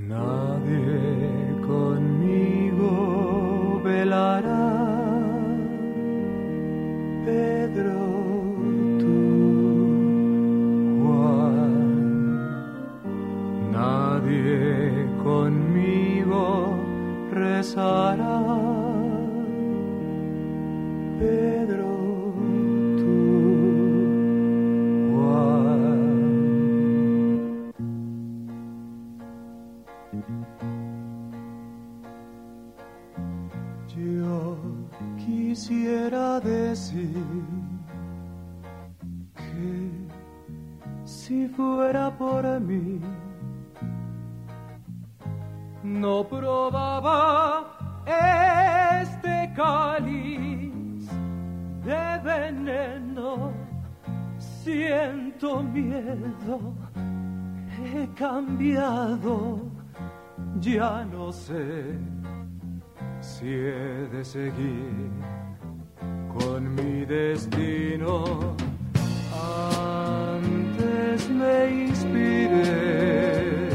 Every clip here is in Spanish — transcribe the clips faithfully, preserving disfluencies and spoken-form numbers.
Nadie conmigo velará, Pedro, tú, Juan. Nadie conmigo rezará, Pedro, tú, Juan. Yo quisiera decir que si fuera por mí no probaba este cáliz de veneno. Siento miedo, he cambiado, ya no sé si he de seguir con mi destino. Antes me inspiré,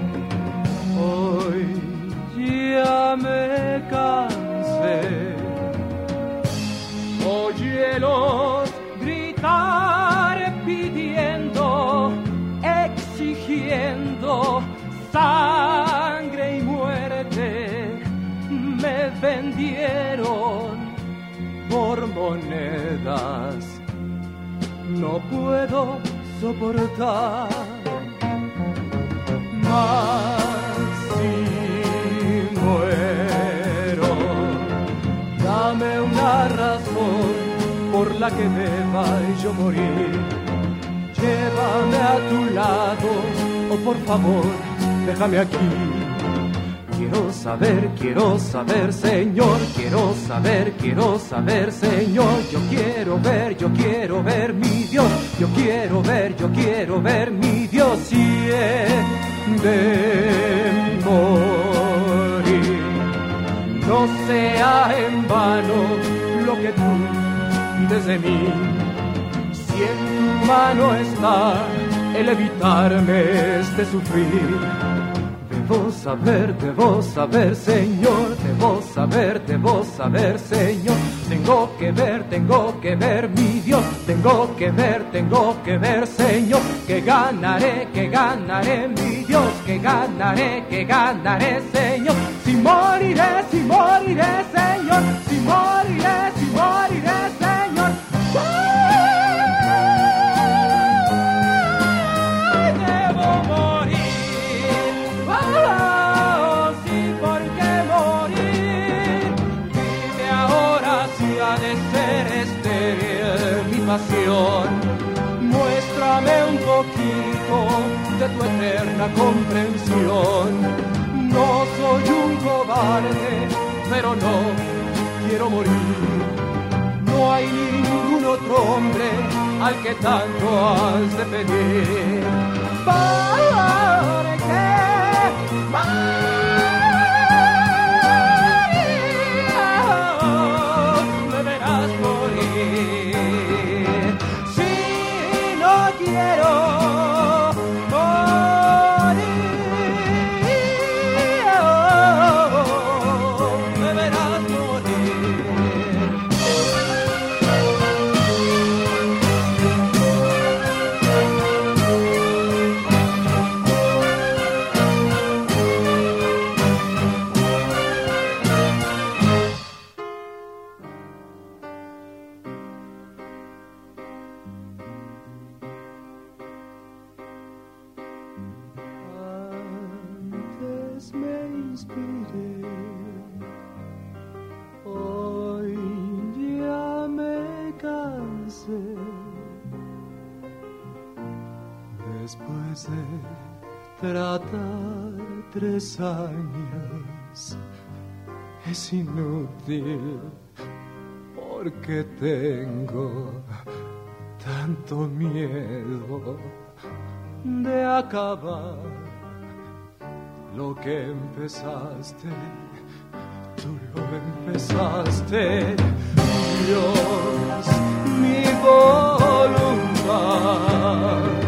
hoy ya me cansé. Óyelos gritar pidiendo, exigiendo sangre y muerte. Me vendieron por monedas, no puedo soportar más. Si muero, dame una razón por la que deba yo morir. Llévame a tu lado, o por favor, déjame aquí. Quiero saber, quiero saber, Señor, quiero saber, quiero saber, Señor. Yo quiero ver, yo quiero ver mi Dios. Yo quiero ver, yo quiero ver mi Dios. Si he de morir, no sea en vano lo que tú pides de mí. Si en tu mano está el evitarme este sufrir. Debo saber, debo saber, Señor, debo saber, debo saber, Señor. Tengo que ver, tengo que ver, mi Dios. Tengo que ver, tengo que ver, Señor. Que ganaré, que ganaré, mi Dios. Que ganaré, que ganaré, Señor. Si moriré, si moriré, Señor. Si moriré, si moriré, Señor. ¡Ay, debo morir! De ser estéril mi pasión, muéstrame un poquito de tu eterna comprensión. No soy un cobarde, pero no quiero morir. No hay ningún otro hombre al que tanto has de pedir. ¿Por qué? Después de tratar tres años, es inútil porque tengo tanto miedo de acabar lo que empezaste. Tú lo empezaste, Dios, mi voluntad